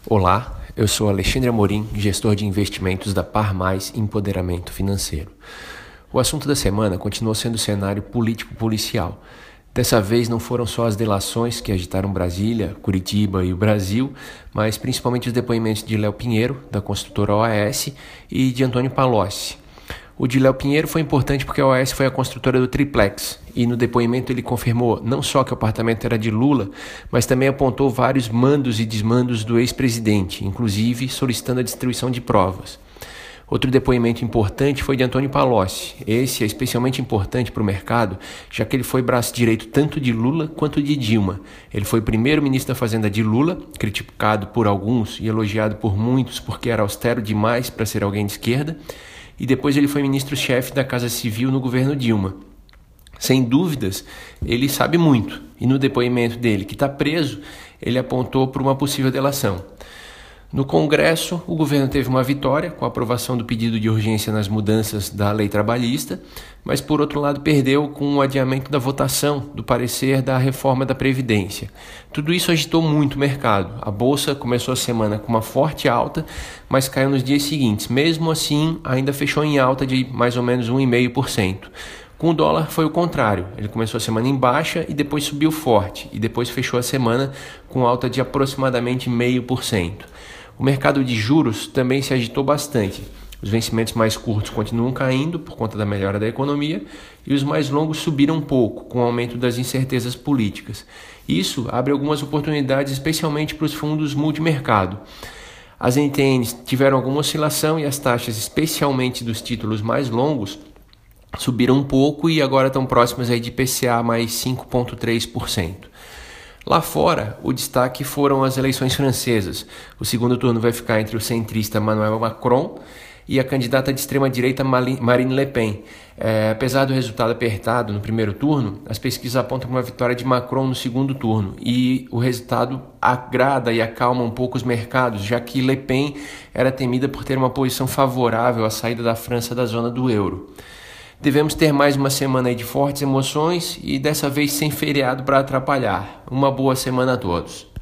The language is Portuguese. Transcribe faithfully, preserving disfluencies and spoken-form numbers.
Olá, eu sou Alexandre Amorim, gestor de investimentos da Par Mais Empoderamento Financeiro. O assunto da semana continuou sendo o cenário político-policial. Dessa vez não foram só as delações que agitaram Brasília, Curitiba e o Brasil, mas principalmente os depoimentos de Léo Pinheiro, da construtora O A S, e de Antônio Palocci. O de Léo Pinheiro foi importante porque a O A S foi a construtora do Triplex, e no depoimento ele confirmou não só que o apartamento era de Lula, mas também apontou vários mandos e desmandos do ex-presidente, inclusive solicitando a destruição de provas. Outro depoimento importante foi de Antônio Palocci. Esse é especialmente importante para o mercado, já que ele foi braço direito tanto de Lula quanto de Dilma. Ele foi primeiro ministro da Fazenda de Lula, criticado por alguns e elogiado por muitos porque era austero demais para ser alguém de esquerda, e depois ele foi ministro-chefe da Casa Civil no governo Dilma. Sem dúvidas, ele sabe muito, e no depoimento dele, que está preso, ele apontou para uma possível delação. No Congresso, o governo teve uma vitória com a aprovação do pedido de urgência nas mudanças da lei trabalhista, mas por outro lado perdeu com o adiamento da votação do parecer da reforma da Previdência. Tudo isso agitou muito o mercado. A Bolsa começou a semana com uma forte alta, mas caiu nos dias seguintes. Mesmo assim, ainda fechou em alta de mais ou menos um vírgula cinco por cento. Com o dólar foi o contrário, ele começou a semana em baixa e depois subiu forte, e depois fechou a semana com alta de aproximadamente zero vírgula cinco por cento. O mercado de juros também se agitou bastante. Os vencimentos mais curtos continuam caindo por conta da melhora da economia e os mais longos subiram um pouco com o aumento das incertezas políticas. Isso abre algumas oportunidades, especialmente para os fundos multimercado. As N T Ns tiveram alguma oscilação e as taxas, especialmente dos títulos mais longos, subiram um pouco e agora estão próximas aí de I P C A mais cinco vírgula três por cento. Lá fora, o destaque foram as eleições francesas. O segundo turno vai ficar entre o centrista Emmanuel Macron e a candidata de extrema-direita Marine Le Pen. É, apesar do resultado apertado no primeiro turno, as pesquisas apontam para uma vitória de Macron no segundo turno, e o resultado agrada e acalma um pouco os mercados, já que Le Pen era temida por ter uma posição favorável à saída da França da zona do euro. Devemos ter mais uma semana aí de fortes emoções e dessa vez sem feriado para atrapalhar. Uma boa semana a todos.